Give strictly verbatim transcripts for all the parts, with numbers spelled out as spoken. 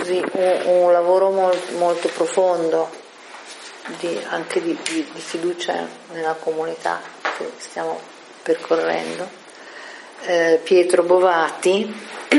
così un, un lavoro molto, molto profondo di, anche di, di, di fiducia nella comunità che stiamo percorrendo. eh, Pietro Bovati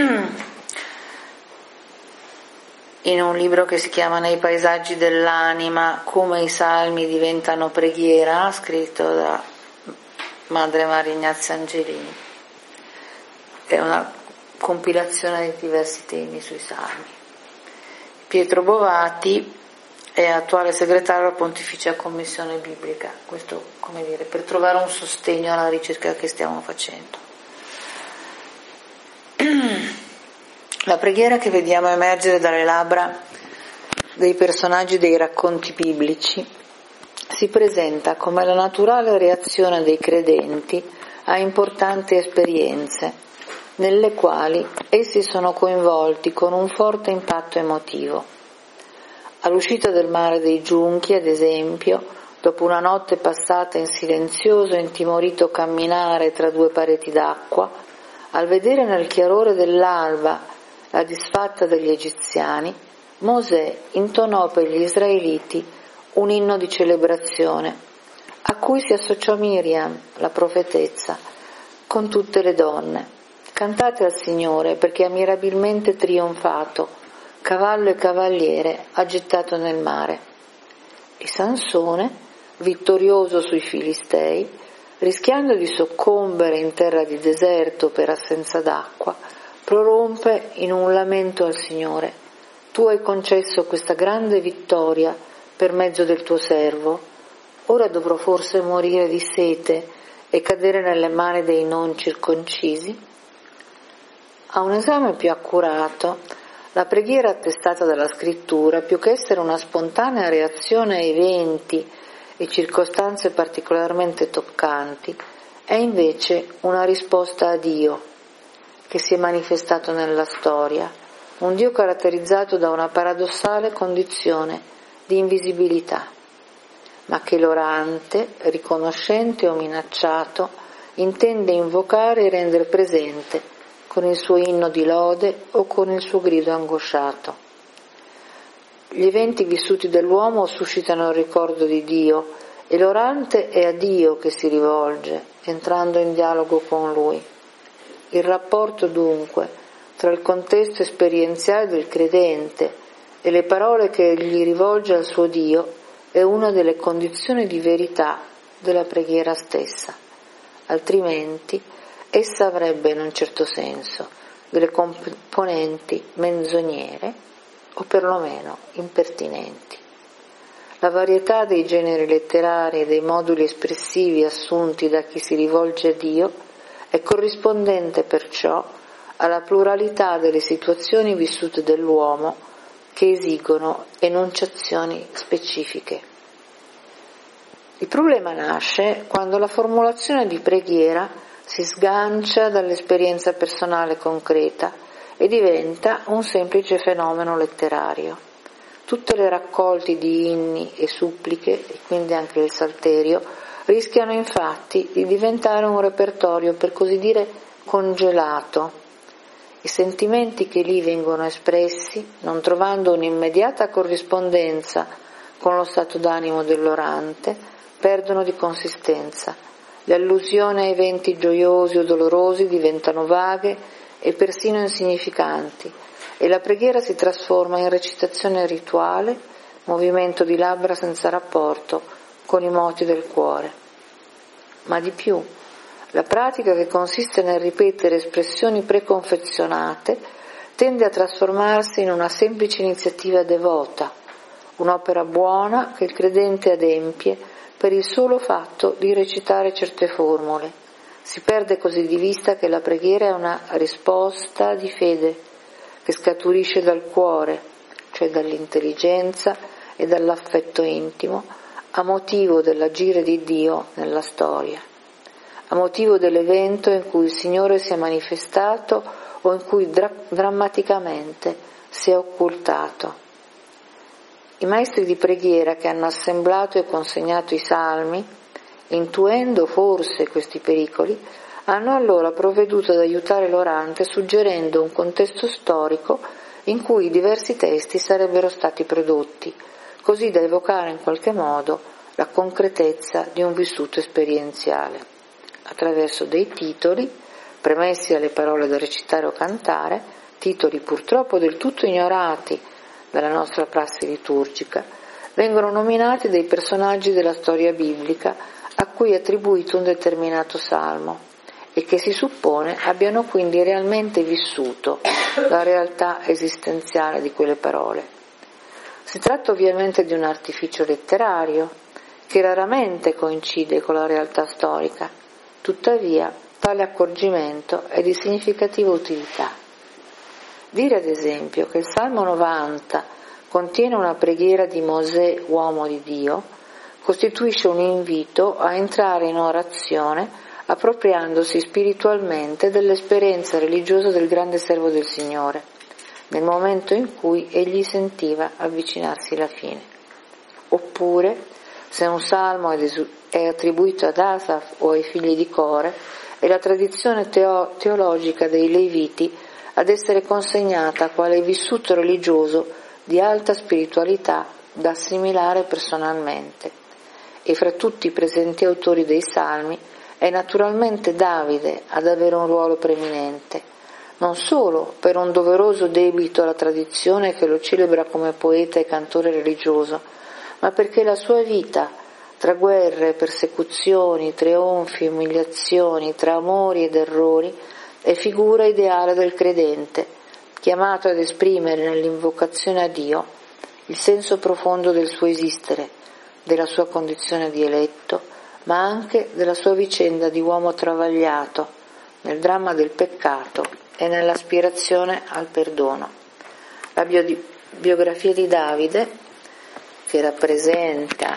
in un libro che si chiama Nei paesaggi dell'anima, come i salmi diventano preghiera, scritto da Madre Maria Ignazia Angelini, è una compilazione di diversi temi sui salmi. Pietro Bovati è attuale segretario della Pontificia Commissione Biblica, questo, come dire, per trovare un sostegno alla ricerca che stiamo facendo. La preghiera che vediamo emergere dalle labbra dei personaggi dei racconti biblici si presenta come la naturale reazione dei credenti a importanti esperienze, nelle quali essi sono coinvolti con un forte impatto emotivo. All'uscita del mare dei Giunchi, ad esempio, dopo una notte passata in silenzioso e intimorito camminare tra due pareti d'acqua, al vedere nel chiarore dell'alba la disfatta degli egiziani, Mosè intonò per gli israeliti un inno di celebrazione, a cui si associò Miriam, la profetessa, con tutte le donne. Cantate al Signore perché ha mirabilmente trionfato, cavallo e cavaliere ha gettato nel mare. E Sansone, vittorioso sui Filistei, rischiando di soccombere in terra di deserto per assenza d'acqua, prorompe in un lamento al Signore: tu hai concesso questa grande vittoria per mezzo del tuo servo, ora dovrò forse morire di sete e cadere nelle mani dei non circoncisi? A un esame più accurato, la preghiera attestata dalla Scrittura, più che essere una spontanea reazione a eventi e circostanze particolarmente toccanti, è invece una risposta a Dio, che si è manifestato nella storia, un Dio caratterizzato da una paradossale condizione di invisibilità, ma che l'orante, riconoscente o minacciato, intende invocare e rendere presente con il suo inno di lode o con il suo grido angosciato. Gli eventi vissuti dall'uomo suscitano il ricordo di Dio e l'orante è a Dio che si rivolge, entrando in dialogo con Lui. Il rapporto dunque tra il contesto esperienziale del credente e le parole che egli rivolge al suo Dio è una delle condizioni di verità della preghiera stessa, altrimenti essa avrebbe in un certo senso delle componenti menzognere o perlomeno impertinenti. La varietà dei generi letterari e dei moduli espressivi assunti da chi si rivolge a Dio è corrispondente perciò alla pluralità delle situazioni vissute dall'uomo che esigono enunciazioni specifiche. Il problema nasce quando la formulazione di preghiera si sgancia dall'esperienza personale concreta e diventa un semplice fenomeno letterario. Tutte le raccolte di inni e suppliche, e quindi anche il Salterio, rischiano infatti di diventare un repertorio, per così dire, congelato. I sentimenti che lì vengono espressi, non trovando un'immediata corrispondenza con lo stato d'animo dell'orante, perdono di consistenza. Le allusioni a eventi gioiosi o dolorosi diventano vaghe e persino insignificanti, e la preghiera si trasforma in recitazione rituale, movimento di labbra senza rapporto con i moti del cuore. Ma di più, la pratica, che consiste nel ripetere espressioni preconfezionate, tende a trasformarsi in una semplice iniziativa devota, un'opera buona che il credente adempie per il solo fatto di recitare certe formule. Si perde così di vista che la preghiera è una risposta di fede che scaturisce dal cuore, cioè dall'intelligenza e dall'affetto intimo, a motivo dell'agire di Dio nella storia, a motivo dell'evento in cui il Signore si è manifestato o in cui dra- drammaticamente si è occultato. I maestri di preghiera che hanno assemblato e consegnato i salmi, intuendo forse questi pericoli, hanno allora provveduto ad aiutare l'orante suggerendo un contesto storico in cui i diversi testi sarebbero stati prodotti, così da evocare in qualche modo la concretezza di un vissuto esperienziale, attraverso dei titoli, premessi alle parole da recitare o cantare, titoli purtroppo del tutto ignorati dalla nostra prassi liturgica, vengono nominati dei personaggi della storia biblica a cui è attribuito un determinato salmo e che si suppone abbiano quindi realmente vissuto la realtà esistenziale di quelle parole. Si tratta ovviamente di un artificio letterario che raramente coincide con la realtà storica, tuttavia tale accorgimento è di significativa utilità. Dire ad esempio che il Salmo novanta contiene una preghiera di Mosè, uomo di Dio, costituisce un invito a entrare in orazione appropriandosi spiritualmente dell'esperienza religiosa del grande servo del Signore, nel momento in cui egli sentiva avvicinarsi la fine. Oppure, se un salmo è attribuito ad Asaf o ai figli di Core, è la tradizione teo- teologica dei Leviti ad essere consegnata quale vissuto religioso di alta spiritualità da assimilare personalmente. E fra tutti i presenti autori dei salmi è naturalmente Davide ad avere un ruolo preeminente, non solo per un doveroso debito alla tradizione che lo celebra come poeta e cantore religioso, ma perché la sua vita, tra guerre, persecuzioni, trionfi, umiliazioni, tra amori ed errori, è figura ideale del credente, chiamato ad esprimere nell'invocazione a Dio il senso profondo del suo esistere, della sua condizione di eletto, ma anche della sua vicenda di uomo travagliato nel dramma del peccato e nell'aspirazione al perdono. La bio- biografia di Davide, che rappresenta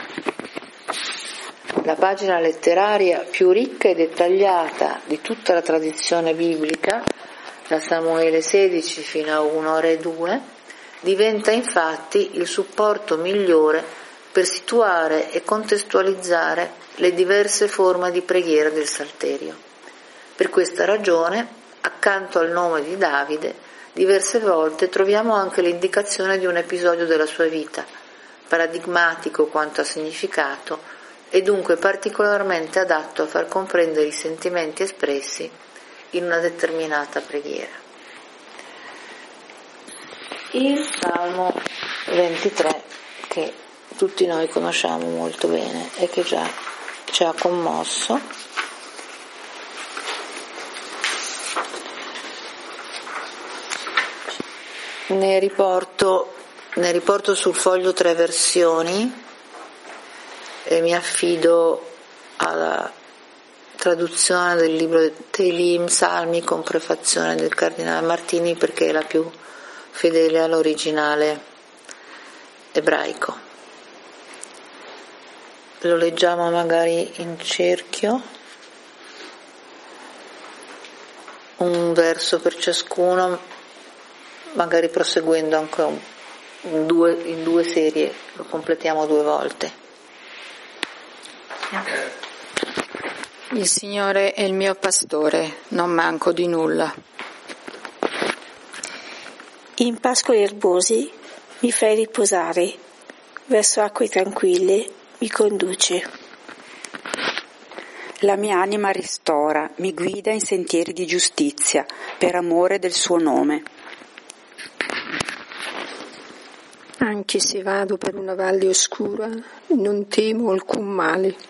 la pagina letteraria più ricca e dettagliata di tutta la tradizione biblica, da Samuele sedici fino a uno Re due, diventa infatti il supporto migliore per situare e contestualizzare le diverse forme di preghiera del Salterio. Per questa ragione, accanto al nome di Davide, diverse volte troviamo anche l'indicazione di un episodio della sua vita, paradigmatico quanto a significato e dunque particolarmente adatto a far comprendere i sentimenti espressi in una determinata preghiera. Il Salmo ventitré, che tutti noi conosciamo molto bene e che già ci ha commosso, ne riporto, ne riporto sul foglio tre versioni e mi affido alla traduzione del libro Teilim, Salmi, con prefazione del Cardinale Martini, perché è la più fedele all'originale ebraico. Lo leggiamo magari in cerchio, un verso per ciascuno, magari proseguendo anche un, in, due, in due serie, lo completiamo due volte. Il Signore è il mio pastore, non manco di nulla. In pascoli erbosi mi fai riposare, verso acque tranquille mi conduce. La mia anima ristora, mi guida in sentieri di giustizia, per amore del suo nome. Anche se vado per una valle oscura, non temo alcun male.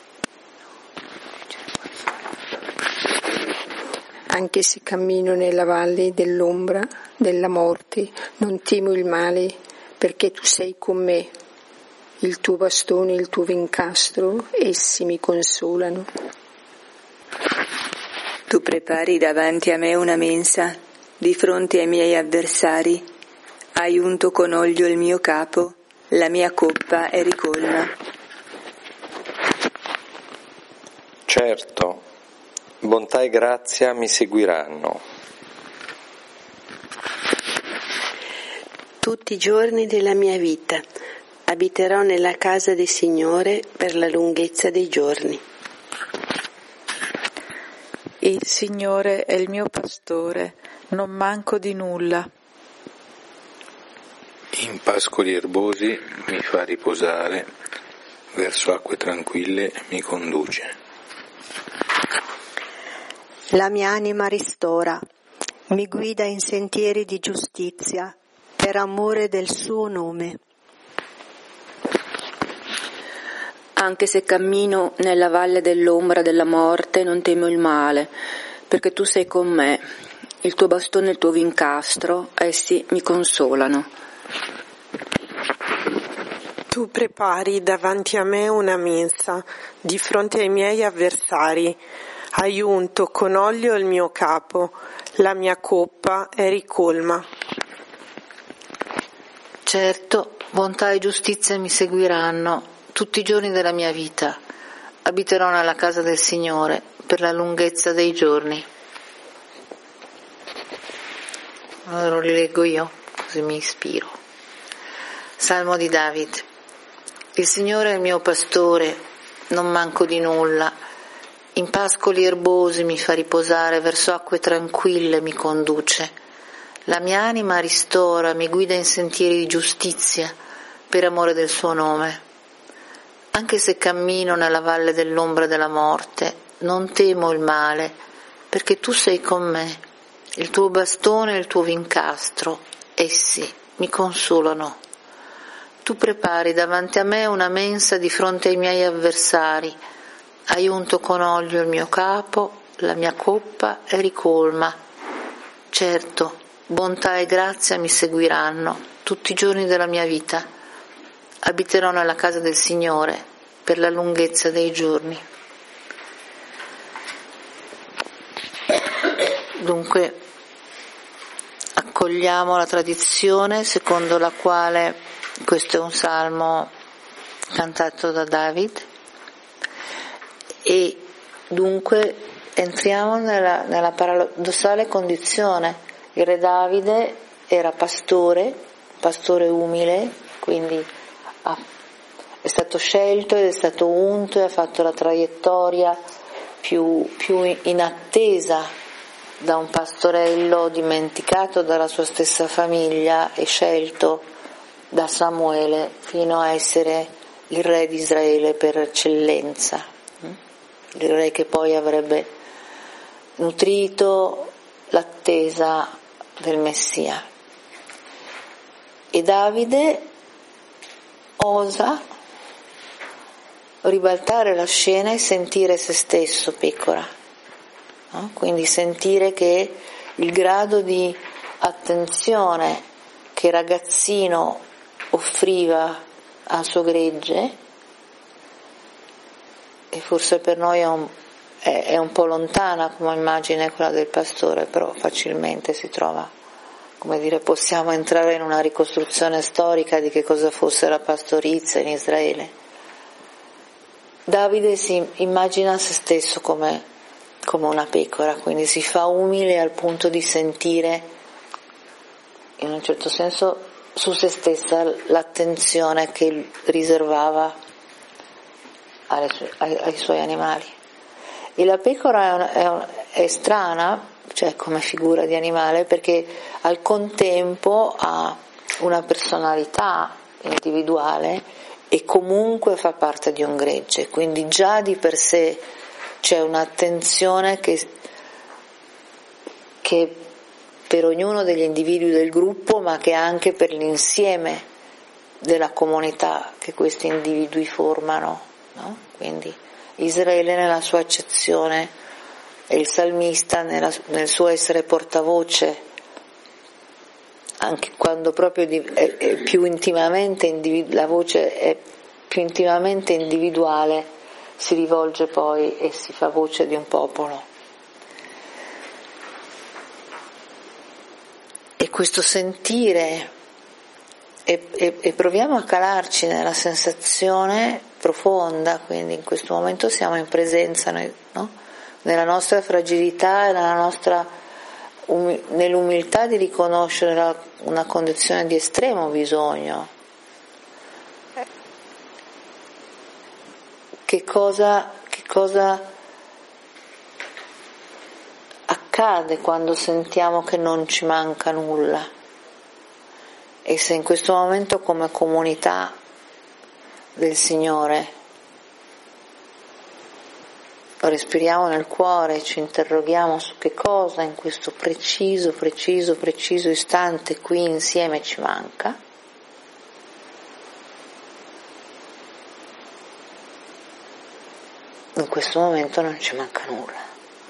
Anche se cammino nella valle dell'ombra, della morte, non temo il male, perché tu sei con me. Il tuo bastone e il tuo vincastro, essi mi consolano. Tu prepari davanti a me una mensa, di fronte ai miei avversari. Hai unto con olio il mio capo, la mia coppa è ricolma. Certo, bontà e grazia mi seguiranno. Tutti i giorni della mia vita abiterò nella casa del Signore per la lunghezza dei giorni. Il Signore è il mio pastore, non manco di nulla. In pascoli erbosi mi fa riposare, verso acque tranquille mi conduce. La mia anima ristora, mi guida in sentieri di giustizia, per amore del suo nome. Anche se cammino nella valle dell'ombra della morte, non temo il male, perché tu sei con me. Il tuo bastone e il tuo vincastro, essi mi consolano. Tu prepari davanti a me una mensa, di fronte ai miei avversari. Hai unto con olio il mio capo, la mia coppa è ricolma. Certo, bontà e giustizia mi seguiranno tutti i giorni della mia vita. Abiterò nella casa del Signore per la lunghezza dei giorni. Allora lo rileggo io, così mi ispiro. Salmo di David. Il Signore è il mio pastore, non manco di nulla. In pascoli erbosi mi fa riposare, verso acque tranquille mi conduce. La mia anima ristora, mi guida in sentieri di giustizia, per amore del suo nome. Anche se cammino nella valle dell'ombra della morte, non temo il male, perché tu sei con me. Il tuo bastone e il tuo vincastro, essi mi consolano. Tu prepari davanti a me una mensa di fronte ai miei avversari. Hai unto con olio il mio capo, la mia coppa è ricolma. Certo, bontà e grazia mi seguiranno tutti i giorni della mia vita. Abiterò nella casa del Signore per la lunghezza dei giorni. Dunque, accogliamo la tradizione secondo la quale questo è un salmo cantato da David e dunque entriamo nella, nella paradossale condizione. Il re Davide era pastore, pastore umile, quindi ha, è stato scelto ed è stato unto e ha fatto la traiettoria più, più in attesa da un pastorello dimenticato dalla sua stessa famiglia e scelto da Samuele fino a essere il re di Israele per eccellenza, il re che poi avrebbe nutrito l'attesa del Messia. E Davide osa ribaltare la scena e sentire se stesso pecora, no? Quindi sentire che il grado di attenzione che ragazzino offriva al suo gregge, e forse per noi è un, è, è un po' lontana come immagine quella del pastore, però facilmente si trova, come dire, possiamo entrare in una ricostruzione storica di che cosa fosse la pastorizia in Israele. Davide si immagina se stesso come, come una pecora, quindi si fa umile al punto di sentire, in un certo senso, su se stessa l'attenzione che riservava alle sue, ai, ai suoi animali. E la pecora è, una, è, un, è strana, cioè come figura di animale, perché al contempo ha una personalità individuale e comunque fa parte di un gregge, quindi già di per sé c'è un'attenzione che, che per ognuno degli individui del gruppo, ma che anche per l'insieme della comunità che questi individui formano, no? Quindi Israele nella sua accezione e il salmista nella, nel suo essere portavoce, anche quando proprio è, è più intimamente individu- la voce è più intimamente individuale, si rivolge poi e si fa voce di un popolo. E questo sentire, e, e, e proviamo a calarci nella sensazione profonda, quindi in questo momento siamo in presenza, noi, no? Nella nostra fragilità e nella nostra um, nell'umiltà di riconoscere la, una condizione di estremo bisogno. Che cosa, che cosa accade quando sentiamo che non ci manca nulla? E se in questo momento come comunità del Signore respiriamo nel cuore e ci interroghiamo su che cosa in questo preciso, preciso, preciso istante qui insieme ci manca, in questo momento non ci manca nulla.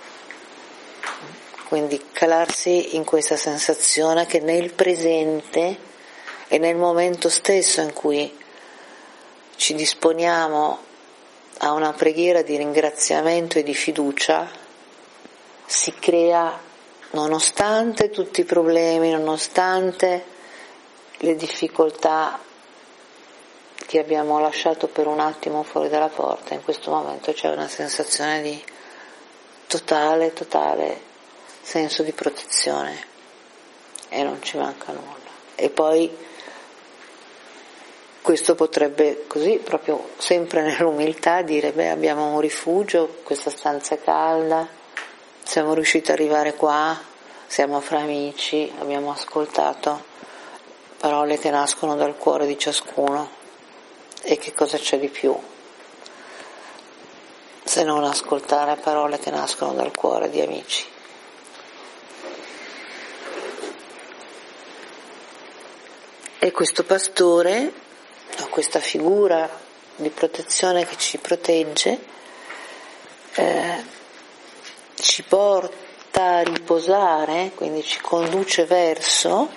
Quindi calarsi in questa sensazione che nel presente e nel momento stesso in cui ci disponiamo a una preghiera di ringraziamento e di fiducia, si crea, nonostante tutti i problemi, nonostante le difficoltà che abbiamo lasciato per un attimo fuori dalla porta, in questo momento c'è una sensazione di totale, totale senso di protezione e non ci manca nulla. E poi questo potrebbe così, proprio sempre nell'umiltà, dire beh, abbiamo un rifugio, questa stanza è calda, siamo riusciti ad arrivare qua, siamo fra amici, abbiamo ascoltato parole che nascono dal cuore di ciascuno, e che cosa c'è di più se non ascoltare parole che nascono dal cuore di amici. E questo pastore, questa figura di protezione che ci protegge, eh, ci porta a riposare, quindi ci conduce verso,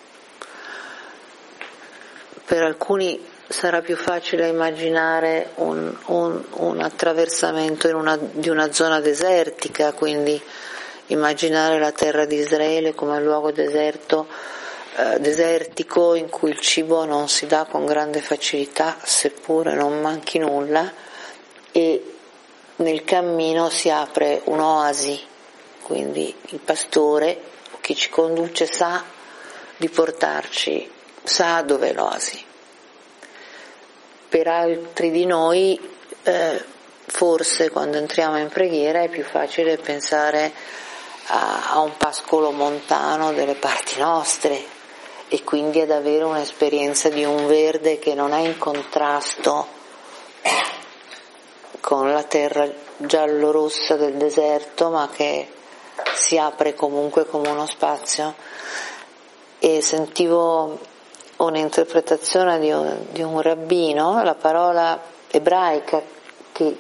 per alcuni sarà più facile immaginare un, un, un attraversamento in una, di una zona desertica, quindi immaginare la terra di Israele come un luogo deserto, eh, desertico in cui il cibo non si dà con grande facilità, seppure non manchi nulla, e nel cammino si apre un'oasi, quindi il pastore, chi ci conduce, sa di portarci, sa dov'è l'oasi. Per altri di noi eh, forse quando entriamo in preghiera è più facile pensare a, a un pascolo montano delle parti nostre e quindi ad avere un'esperienza di un verde che non è in contrasto con la terra giallo-rossa del deserto, ma che si apre comunque come uno spazio. E sentivo un'interpretazione di un, di un rabbino, la parola ebraica che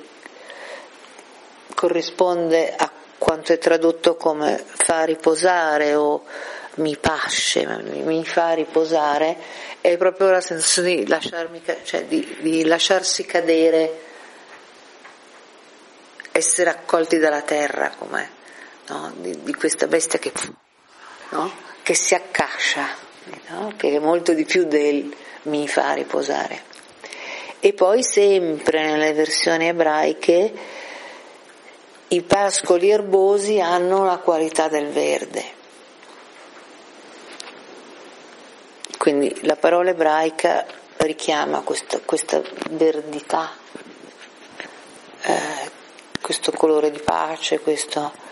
corrisponde a quanto è tradotto come fa riposare o mi pasce, mi fa riposare, è proprio la sensazione di lasciarmi, cioè di, di lasciarsi cadere, essere accolti dalla terra, come no? di, di questa bestia che, no? che si accascia. No? Che è molto di più del mi fa riposare. E poi sempre nelle versioni ebraiche i pascoli erbosi hanno la qualità del verde, quindi la parola ebraica richiama questa, questa verdità, eh, questo colore di pace, questo.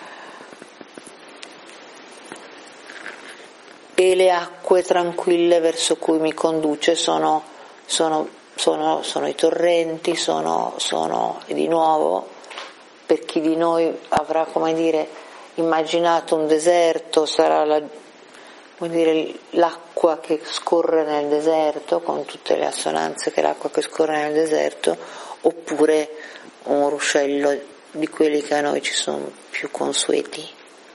E le acque tranquille verso cui mi conduce sono, sono, sono, sono i torrenti, sono, sono di nuovo, per chi di noi avrà, come dire, immaginato un deserto, sarà la, come dire, l'acqua che scorre nel deserto, con tutte le assonanze che l'acqua che scorre nel deserto, oppure un ruscello di quelli che a noi ci sono più consueti.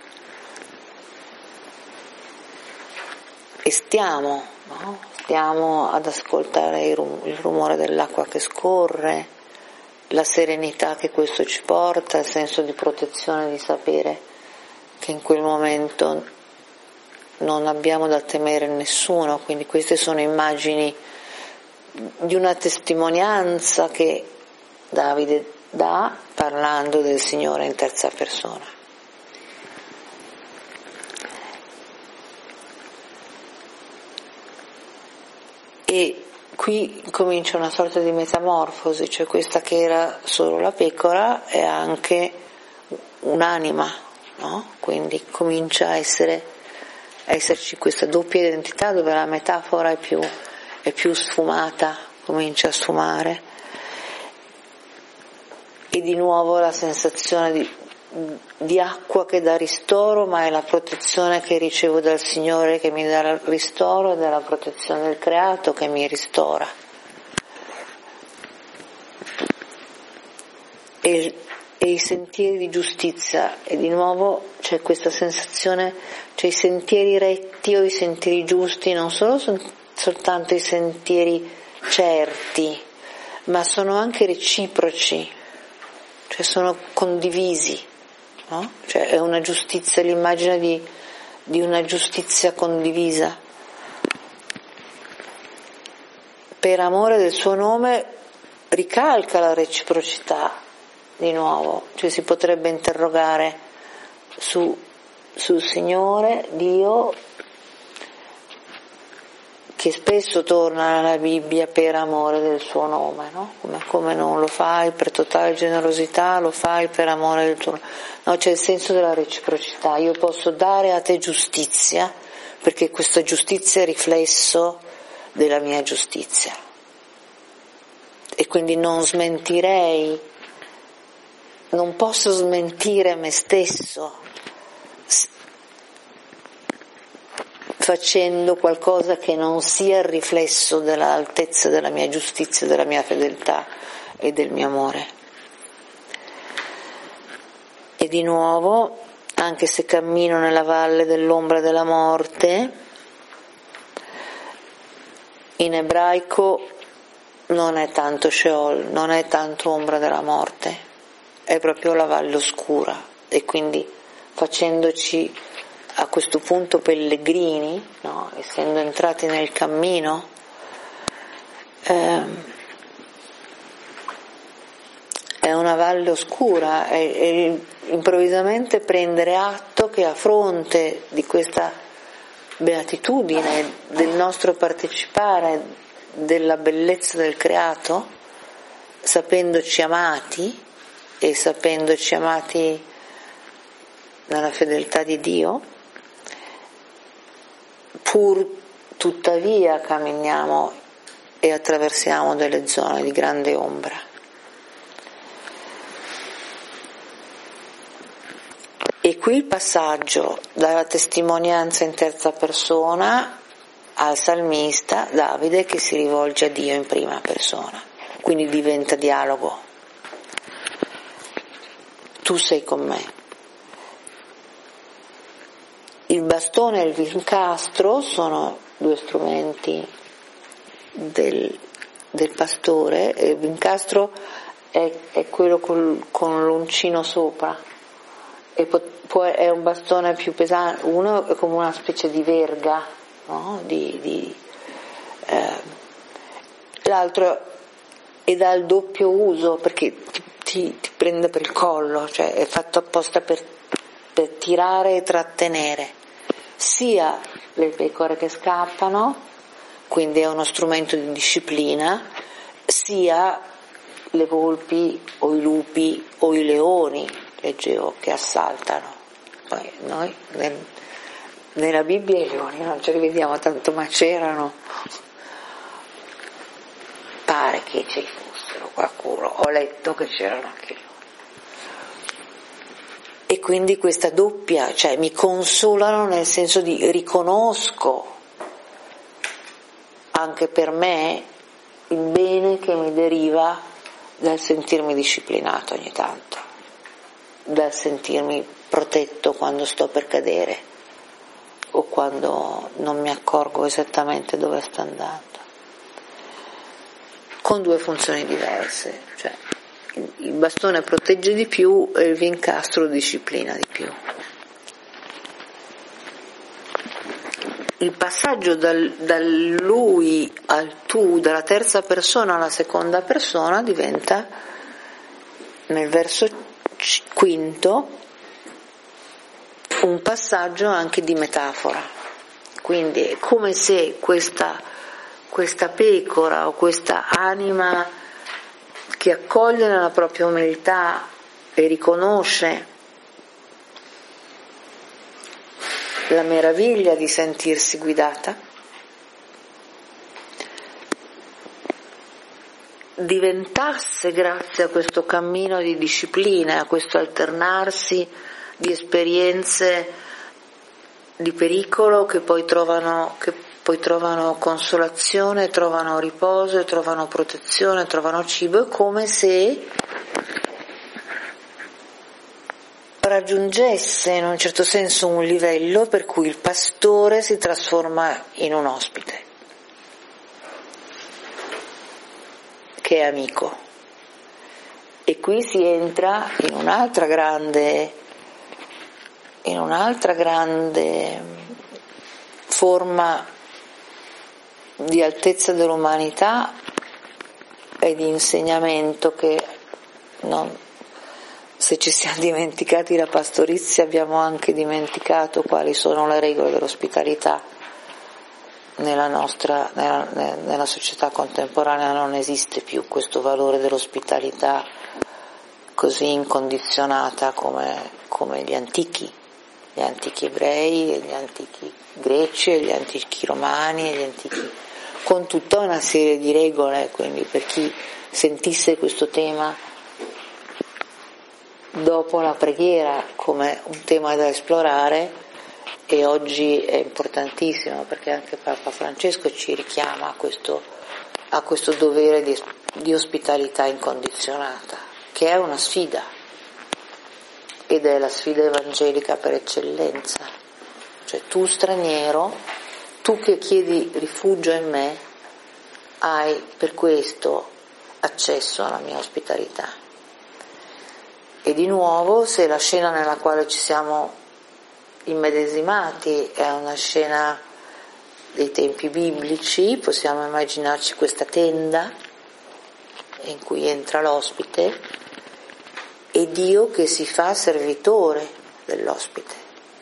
E stiamo, no? stiamo ad ascoltare il, rum- il rumore dell'acqua che scorre, la serenità che questo ci porta, il senso di protezione, di sapere che in quel momento non abbiamo da temere nessuno. Quindi queste sono immagini di una testimonianza che Davide dà parlando del Signore in terza persona. E qui comincia una sorta di metamorfosi, cioè questa che era solo la pecora è anche un'anima, no? Quindi comincia a essere esserci questa doppia identità dove la metafora è più, è più sfumata, comincia a sfumare, e di nuovo la sensazione di, di acqua che dà ristoro, ma è la protezione che ricevo dal Signore che mi dà ristoro, ed è la protezione del creato che mi ristora. E, e i sentieri di giustizia, e di nuovo c'è questa sensazione, cioè i sentieri retti o i sentieri giusti non sono soltanto i sentieri certi, ma sono anche reciproci, cioè sono condivisi, no? Cioè è una giustizia, l'immagine di, di una giustizia condivisa. Per amore del suo nome ricalca la reciprocità di nuovo, cioè si potrebbe interrogare su, sul Signore, Dio, che spesso torna nella Bibbia per amore del suo nome, no? Come, come non lo fai per totale generosità, lo fai per amore del tuo nome. No, c'è il senso della reciprocità. Io posso dare a te giustizia perché questa giustizia è riflesso della mia giustizia, e quindi non smentirei, non posso smentire me stesso facendo qualcosa che non sia il riflesso dell'altezza della mia giustizia, della mia fedeltà e del mio amore. E di nuovo, anche se cammino nella valle dell'ombra della morte, in ebraico non è tanto Sheol, non è tanto ombra della morte, è proprio la valle oscura, e quindi facendoci a questo punto pellegrini, no? Essendo entrati nel cammino, ehm, è una valle oscura, e, e improvvisamente prendere atto che a fronte di questa beatitudine del nostro partecipare della bellezza del creato, sapendoci amati e sapendoci amati nella fedeltà di Dio, pur tuttavia camminiamo e attraversiamo delle zone di grande ombra. E qui il passaggio dalla testimonianza in terza persona al salmista Davide che si rivolge a Dio in prima persona, quindi diventa dialogo. Tu sei con me. Il bastone e il vincastro sono due strumenti del, del pastore, e il vincastro è, è quello col, con l'uncino sopra, e può, può, è un bastone più pesante, uno è come una specie di verga, no? di, di, eh, l'altro è dal doppio uso perché ti, ti, ti prende per il collo, cioè è fatto apposta per, per tirare e trattenere sia le pecore che scappano, quindi è uno strumento di disciplina, sia le volpi o i lupi o i leoni, leggevo, che assaltano. Poi noi nel, nella Bibbia i leoni non ce li vediamo tanto, ma c'erano, pare che ci fossero qualcuno, ho letto che c'erano anche loro. E quindi questa doppia, cioè mi consolano nel senso di riconosco anche per me il bene che mi deriva dal sentirmi disciplinato ogni tanto, dal sentirmi protetto quando sto per cadere o quando non mi accorgo esattamente dove sto andando, con due funzioni diverse, cioè il bastone protegge di più e il vincastro disciplina di più. Il passaggio dal, dal lui al tu, dalla terza persona alla seconda persona, diventa nel verso quinto un passaggio anche di metafora, quindi è come se questa, questa pecora o questa anima che accoglie nella propria umiltà e riconosce la meraviglia di sentirsi guidata, diventasse, grazie a questo cammino di disciplina, a questo alternarsi di esperienze di pericolo che poi trovano, che poi trovano consolazione, trovano riposo, trovano protezione, trovano cibo, è come se raggiungesse in un certo senso un livello per cui il pastore si trasforma in un ospite che è amico. E qui si entra in un'altra grande in un'altra grande forma di altezza dell'umanità e di insegnamento che non, se ci siamo dimenticati la pastorizia abbiamo anche dimenticato quali sono le regole dell'ospitalità nella nostra nella, nella società contemporanea. Non esiste più questo valore dell'ospitalità così incondizionata come, come gli antichi gli antichi ebrei e gli antichi greci e gli antichi romani e gli antichi, con tutta una serie di regole. Quindi per chi sentisse questo tema dopo la preghiera come un tema da esplorare, e oggi è importantissimo perché anche Papa Francesco ci richiama a questo, a questo dovere di, di ospitalità incondizionata, che è una sfida, ed è la sfida evangelica per eccellenza. Cioè tu straniero, tu che chiedi rifugio in me, hai per questo accesso alla mia ospitalità. E di nuovo, se la scena nella quale ci siamo immedesimati è una scena dei tempi biblici, possiamo immaginarci questa tenda in cui entra l'ospite e Dio che si fa servitore dell'ospite.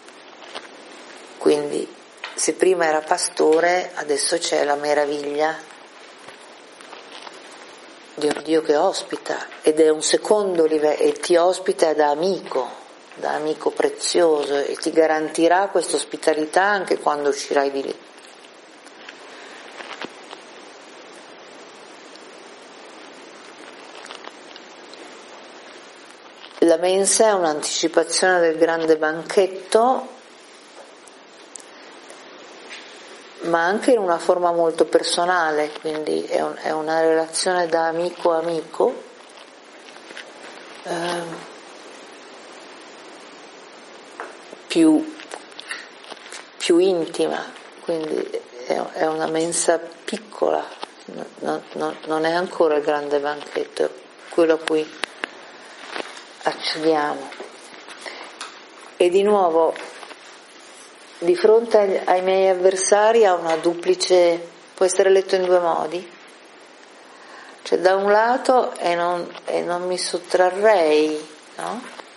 Quindi se prima era pastore, adesso c'è la meraviglia di un Dio che ospita, ed è un secondo livello, e ti ospita da amico, da amico prezioso, e ti garantirà questa ospitalità anche quando uscirai di lì. La mensa è un'anticipazione del grande banchetto, ma anche in una forma molto personale, quindi è, un, è una relazione da amico a amico, eh, più, più intima, quindi è, è una mensa piccola, non, non, non è ancora il grande banchetto, è quello a cui accediamo. E di nuovo, di fronte ai, ai miei avversari ha una duplice, può essere letto in due modi, cioè da un lato e non, e non mi sottrarrei, no?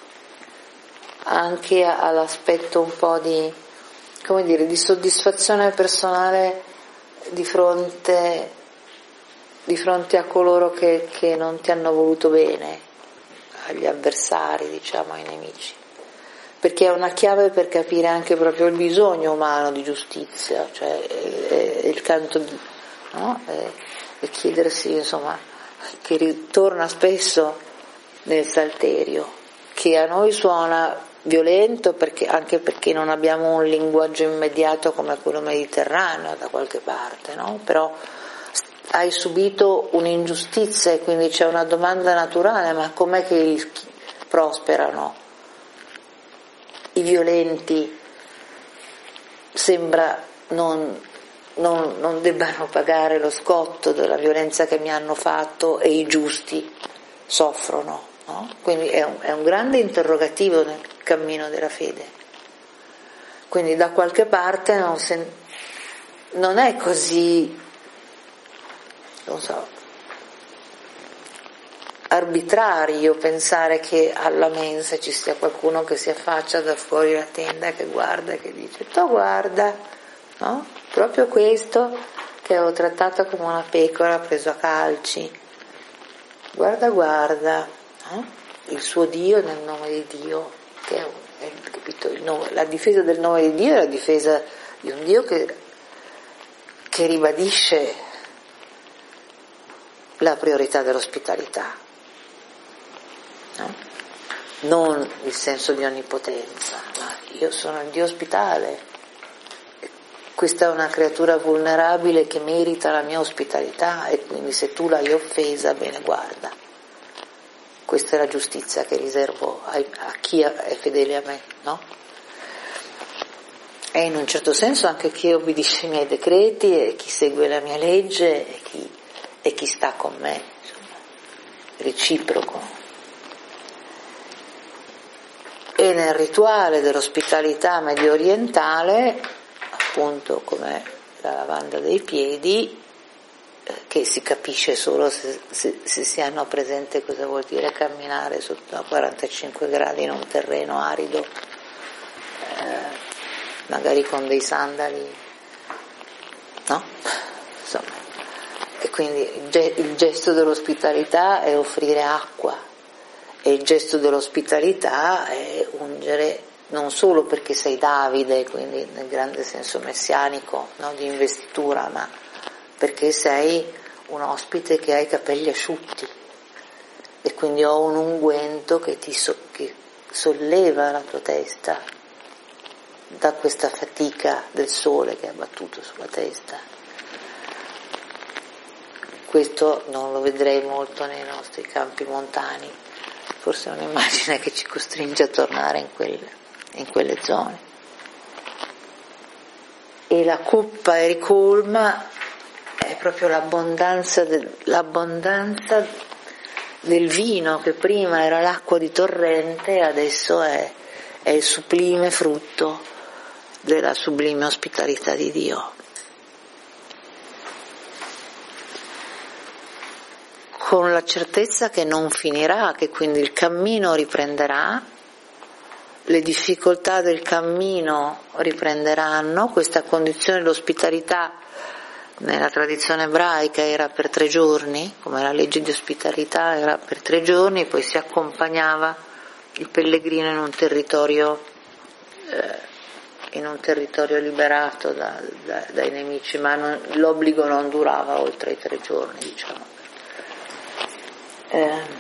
Anche all'aspetto un po' di, come dire, di soddisfazione personale di fronte, di fronte a coloro che, che non ti hanno voluto bene, agli avversari, diciamo, ai nemici, perché è una chiave per capire anche proprio il bisogno umano di giustizia, cioè è, è il canto di, no? È, è chiedersi, insomma, che ritorna spesso nel Salterio, che a noi suona violento perché, anche perché non abbiamo un linguaggio immediato come quello mediterraneo da qualche parte, no? Però hai subito un'ingiustizia e quindi c'è una domanda naturale: ma com'è che i rischi prosperano? I violenti sembra non, non, non debbano pagare lo scotto della violenza che mi hanno fatto, e i giusti soffrono, no? Quindi è un, è un grande interrogativo nel cammino della fede. Quindi da qualche parte non, se, non è così, non so, arbitrario pensare che alla mensa ci sia qualcuno che si affaccia da fuori la tenda, che guarda e che dice: tu guarda, no? Proprio questo che ho trattato come una pecora preso a calci, guarda guarda, no? Il suo Dio nel nome di Dio, che è, è capito? Il nome, la difesa del nome di Dio è la difesa di un Dio che, che ribadisce la priorità dell'ospitalità, no? Non il senso di onnipotenza, ma io sono il Dio ospitale. Questa è una creatura vulnerabile che merita la mia ospitalità e quindi se tu l'hai offesa, bene, guarda, questa è la giustizia che riservo a, a chi è fedele a me, no? E in un certo senso anche chi obbedisce ai miei decreti e chi segue la mia legge e chi, e chi sta con me, insomma, reciproco. E nel rituale dell'ospitalità medio orientale, appunto come la lavanda dei piedi, eh, che si capisce solo se, se, se si hanno presente cosa vuol dire camminare sotto a quarantacinque gradi in un terreno arido, eh, magari con dei sandali, no? Insomma, e quindi il gesto dell'ospitalità è offrire acqua e il gesto dell'ospitalità è ungere, non solo perché sei Davide, quindi nel grande senso messianico, no, di investitura, ma perché sei un ospite che ha i capelli asciutti e quindi ho un unguento che ti so, che solleva la tua testa da questa fatica del sole che ha battuto sulla testa. Questo non lo vedrei molto nei nostri campi montani, forse è un'immagine che ci costringe a tornare in quelle in quelle zone. E la coppa e ricolma è proprio l'abbondanza del, l'abbondanza del vino che prima era l'acqua di torrente e adesso è, è il sublime frutto della sublime ospitalità di Dio. Con la certezza che non finirà, che quindi il cammino riprenderà, le difficoltà del cammino riprenderanno, questa condizione dell'ospitalità nella tradizione ebraica era per tre giorni, come la legge di ospitalità era per tre giorni, poi si accompagnava il pellegrino in un territorio, eh, in un territorio liberato da, da, dai nemici, ma non, l'obbligo non durava oltre i tre giorni, diciamo. Eh,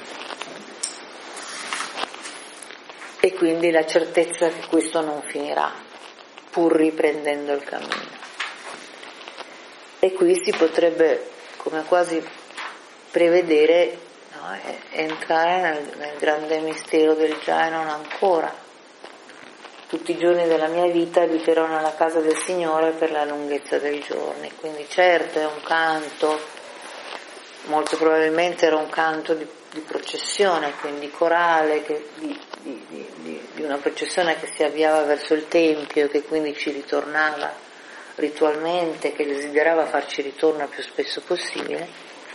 E quindi la certezza che questo non finirà, pur riprendendo il cammino. E qui si potrebbe, come quasi prevedere, no, entrare nel, nel grande mistero del già e non ancora. Tutti i giorni della mia vita abiterò nella casa del Signore per la lunghezza dei giorni. Quindi certo è un canto, molto probabilmente era un canto di, di processione, quindi corale, che, di, di, di, di una processione che si avviava verso il Tempio e che quindi ci ritornava ritualmente, che desiderava farci ritorno il più spesso possibile,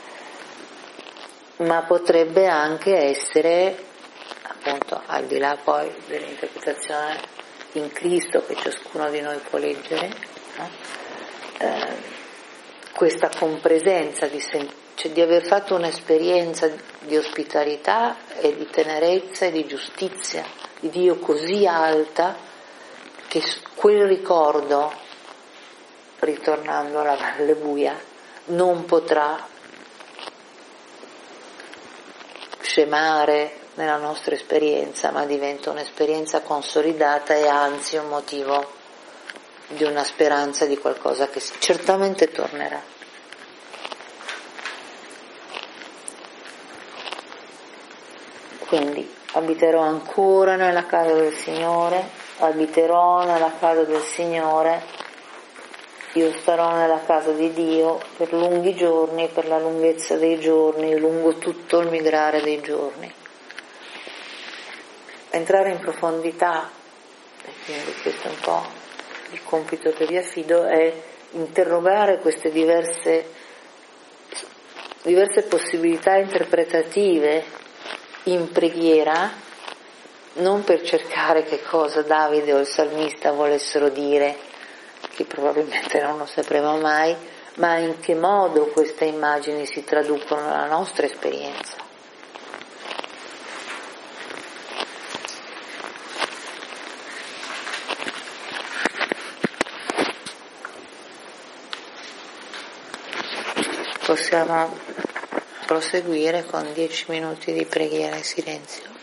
ma potrebbe anche essere, appunto, al di là poi dell'interpretazione in Cristo che ciascuno di noi può leggere, no? eh, questa compresenza di sentire, cioè di aver fatto un'esperienza di ospitalità e di tenerezza e di giustizia di Dio così alta che quel ricordo, ritornando alla Valle Buia, non potrà scemare nella nostra esperienza, ma diventa un'esperienza consolidata e anzi un motivo di una speranza di qualcosa che certamente tornerà. Quindi abiterò ancora nella casa del Signore, abiterò nella casa del Signore, io starò nella casa di Dio per lunghi giorni, per la lunghezza dei giorni, lungo tutto il migrare dei giorni. Entrare in profondità, e quindi questo è un po' il compito che vi affido, è interrogare queste diverse, diverse possibilità interpretative in preghiera, non per cercare che cosa Davide o il salmista volessero dire, che probabilmente non lo sapremo mai, ma in che modo queste immagini si traducono nella nostra esperienza. possiamo proseguire con dieci minuti di preghiera e silenzio.